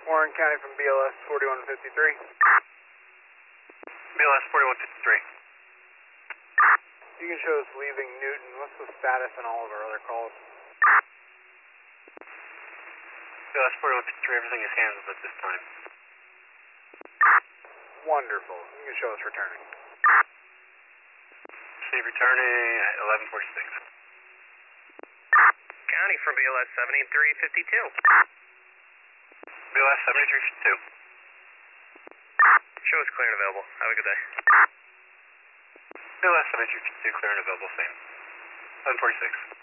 Warren County from BLS 4153. BLS 4153. You can show us leaving Newton. What's the status on all of our other calls? BLS 4153, everything is handled at this time. Wonderful. You can show us returning. See returning at 11:46. County from BLS 7352. BLS 7352. Show us clear and available. Have a good day. BLS 7352, clear and available, same. 11:46.